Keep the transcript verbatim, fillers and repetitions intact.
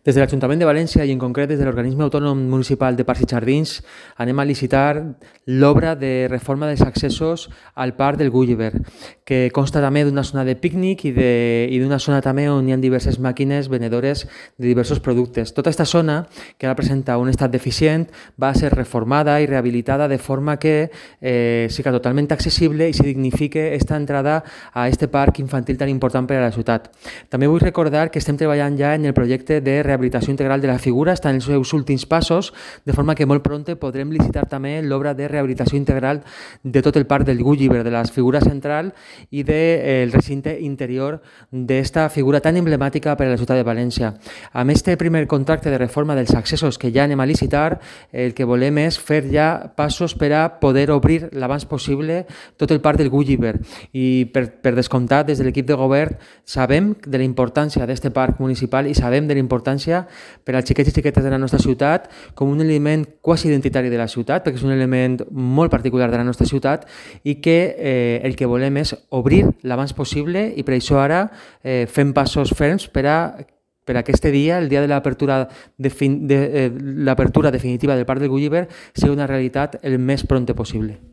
Des de l'Ajuntament de València i en concret des de l'Organisme Autònom Municipal de Parcs i Jardins anem a licitar l'obra de reforma dels accessos al Parc del Gulliver, que consta també d'una zona de pícnic i de- i d'una zona també on hi ha diverses màquines venedores de diversos productes. Tota aquesta zona, que ara presenta un estat deficient, va ser reformada i rehabilitada de forma que eh, siga totalment accessible i se dignifique esta entrada a este parc infantil tan important per a la ciutat. També vull recordar que estem treballant ja en el projecte de rehabilitació integral de la figura, està en els seus últims passos, de forma que molt prompte podrem licitar també l'obra de rehabilitació integral de tot el parc del Gulliver, de la figura central i del recinte interior d'esta figura tan emblemàtica per a la ciutat de València. Amb este primer contracte de reforma dels accessos que ja anem a licitar, el que volem és fer ja passos per a poder obrir l'abans possible tot el parc del Gulliver. I per, per descomptat, des de l'equip de govern sabem de la importància d'aquest parc municipal i sabem de la importància per als xiquets i xiquetes de la nostra ciutat com un element quasi identitari de la ciutat, perquè és un element molt particular de la nostra ciutat i que eh, el que volem és obrir l'abans possible i per això ara eh, fem passos ferms per a per aquest dia, el dia de l'apertura de, de, eh, l'apertura definitiva del Parc del Gulliver, sigui una realitat el més prompte possible.